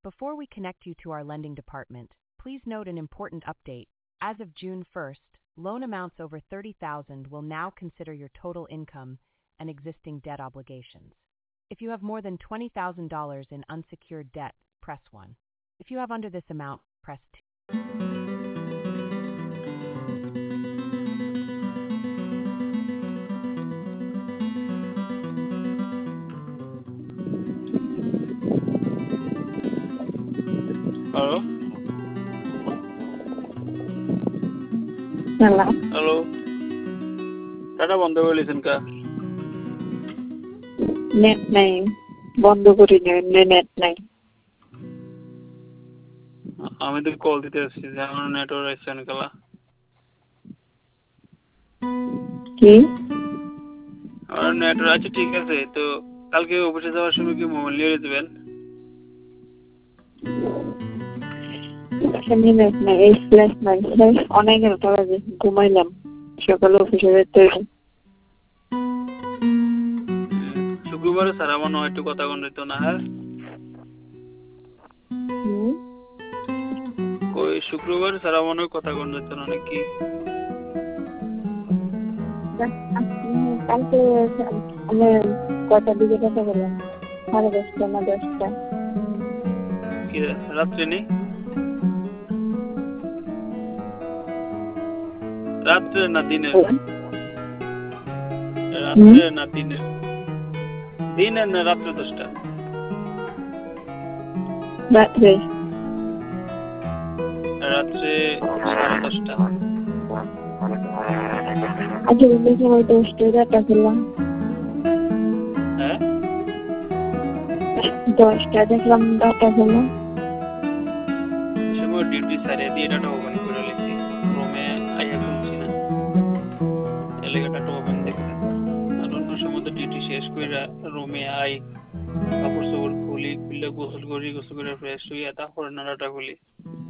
Before we connect you to our lending department, please note an important update. As of June 1st, loan amounts over $30,000 will now consider your total income and existing debt obligations. If you have more than $20,000 in unsecured debt, press 1. If you have under this amount, press 2. Halo? Hello, hello? Tata বন্ধ করে লিছেন কা? Net নাই, বন্ধ করি না, এমনি net নাই। আমি তো কল দিতে আসছি যে আমার নেটওয়ার্ক আসছে অনেকলা। কি? আমার নেটওয়ার্ক আছে, ঠিক আছে। তো কালকে অফিসে যাওয়ার সময় কি মোবাইল নিয়ে যাবেন? এমনি নেট নাই, এই ফ্ল্যাশ নাই, ফ্ল্যাশ অনেক বাজে, ঘুমাইলাম, সকালে অফিসে যেতে হবে। শুক্রবারে স্যার আমার নয় একটু কথা কন দিত না, হ্যাঁ? ওই শুক্রবারে স্যার আমার নয় কথা কন দিত না নাকি? কালকে আমি কটার দিকে কথা বললাম? 10:30 না 10টা? কি রাত্রে নেই? রাত্রে না দিনে? রাত্রে না দিনে? দিনে না রাত্রে 10টা? রাত্রে। রাত্রে 10:30। আজকে দেখি ওই 10টা করলাম। হ্যাঁ? 10টা দেখলাম, ডাটা করলাম। সময় ডিউটি সারিয়ে দিয়ে ডাটা ওপেন করে লিখি, রুমে আইয়া খুলছি না, এলাকা ডাটা ওপেন দেখতে। আর অন্য সময় তো ডিউটি শেষ করে রুমে আই, কাপড় চোপড় খুলি, খুললে গোসল করি, গোসল করে ফ্রেশ হইয়া তারপরে না ডাটা খুলি।